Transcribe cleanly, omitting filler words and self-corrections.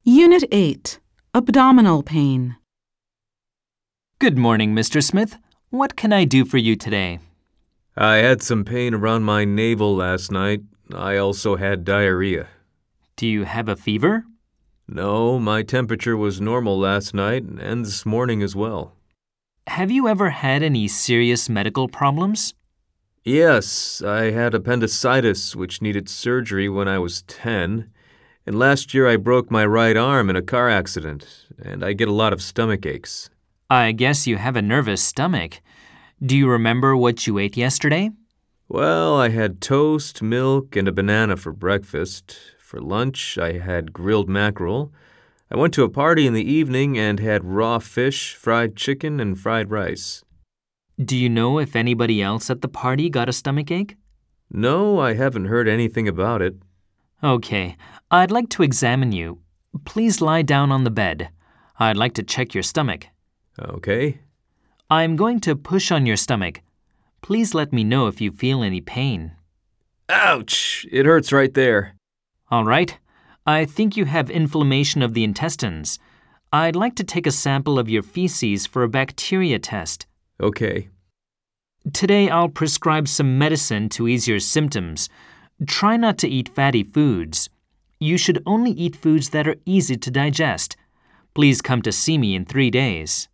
Unit 8. Abdominal pain. Good morning, Mr. Smith. What can I do for you today? I had some pain around my navel last night. I also had diarrhea. Do you have a fever? No, my temperature was normal last night and this morning as well. Have you ever had any serious medical problems? Yes, I had appendicitis, which needed surgery when I was 10. And last year I broke my right arm in a car accident, and I get a lot of stomach aches. I guess you have a nervous stomach. Do you remember what you ate yesterday? Well, I had toast, milk, and a banana for breakfast. For lunch, I had grilled mackerel. I went to a party in the evening and had raw fish, fried chicken, and fried rice. Do you know if anybody else at the party got a stomachache? No, I haven't heard anything about it. Okay, I'd like to examine you. Please lie down on the bed. I'd like to check your stomach. Okay. I'm going to push on your stomach. Please let me know if you feel any pain. Ouch! It hurts right there. All right. I think you have inflammation of the intestines. I'd like to take a sample of your feces for a bacteria test. Okay. Today I'll prescribe some medicine to ease your symptoms. Try not to eat fatty foods. You should only eat foods that are easy to digest. Please come to see me in 3 days.